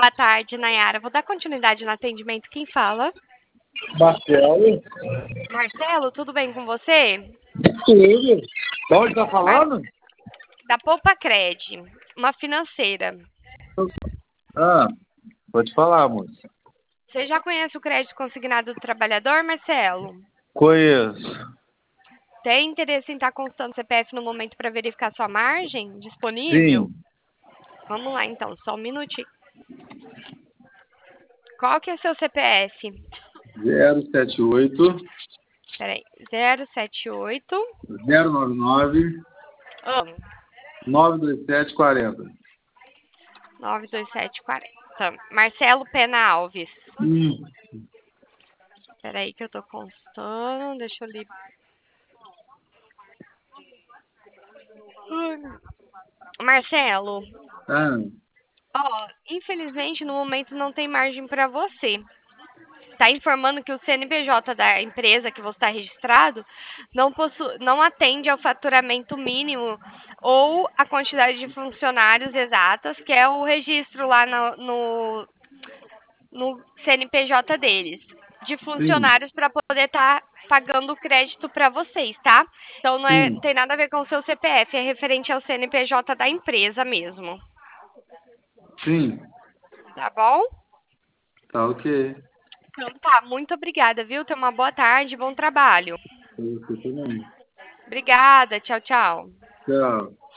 Boa tarde, Nayara. Vou dar continuidade no atendimento. Quem fala? Marcelo? Marcelo, tudo bem com você? Tudo. De onde tá falando? Da Poupa Cred, uma financeira. Ah, pode falar, moça. Você já conhece o crédito consignado do trabalhador, Marcelo? Conheço. Tem interesse em estar consultando o CPF no momento para verificar sua margem disponível? Sim. Vamos lá, então, só um minutinho. Qual que é seu CPF? 078 Peraí, 078 099 92740. 92740. Marcelo Pena Alves. Hum. Peraí que eu tô consultando, deixa eu ler. Marcelo, Ah, infelizmente no momento não tem margem para você. Está informando que o CNPJ da empresa que você está registrado não atende ao faturamento mínimo ou a quantidade de funcionários exatas, que é o registro lá no CNPJ deles, de sim, funcionários para poder estar pagando o crédito para vocês, tá? Então não sim, tem nada a ver com o seu CPF, é referente ao CNPJ da empresa mesmo. sim. Tá bom? Tá ok. Então tá, muito obrigada, viu? Tenha uma boa tarde, bom trabalho. Pra você também. Obrigada, tchau, tchau. Tchau.